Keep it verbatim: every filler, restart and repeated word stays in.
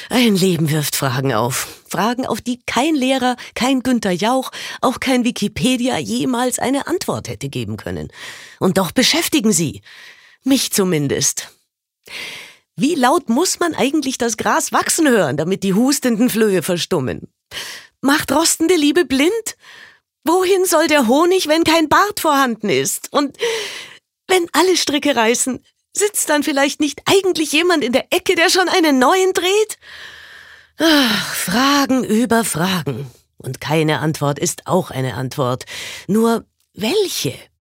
Ein Leben wirft Fragen auf. Fragen, auf die kein Lehrer, kein Günther Jauch, auch kein Wikipedia jemals eine Antwort hätte geben können. Und doch beschäftigen sie. Mich zumindest. Wie laut muss man eigentlich das Gras wachsen hören, damit die hustenden Flöhe verstummen? Macht rostende Liebe blind? Wohin soll der Honig, wenn kein Bart vorhanden ist? Und wenn alle Stricke reißen, sitzt dann vielleicht nicht eigentlich jemand in der Ecke, der schon einen neuen dreht? Ach, Fragen über Fragen. Und keine Antwort ist auch eine Antwort. Nur welche?